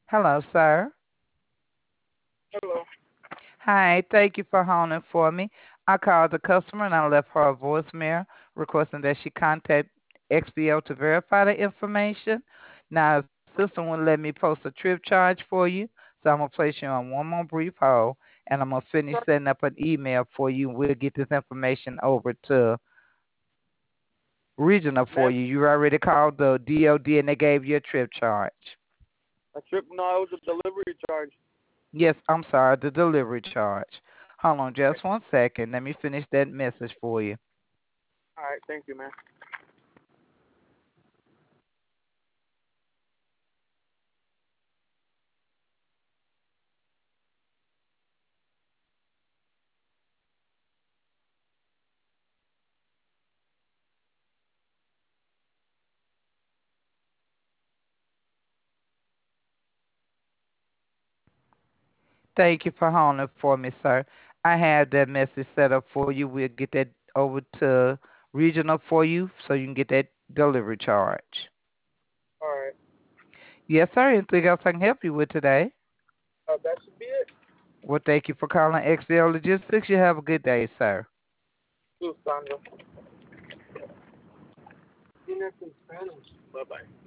Hello, sir. Hello. Hi, thank you for holding for me. I called the customer and I left her a voicemail requesting that she contact XBO to verify the information. Now, the system wouldn't let me post a trip charge for you, so I'm going to place you on one more brief hold and I'm going to finish setting up an email for you. We'll get this information over to Regional for Ma'am, you. You already called the DOD and they gave you a trip charge. a trip? No, it was a delivery charge. Yes, I'm sorry, the delivery charge. Hold on All right. just one second. Let me finish that message for you. All right. Thank you, man. Thank you for holding for me, sir. I have that message set up for you. We'll get that over to regional for you so you can get that delivery charge. All right. Yes, sir. Anything else I can help you with today? That should be it. Well, thank you for calling XL Logistics. You have a good day, sir. Too, Sandra. See you next in Spanish. Bye bye.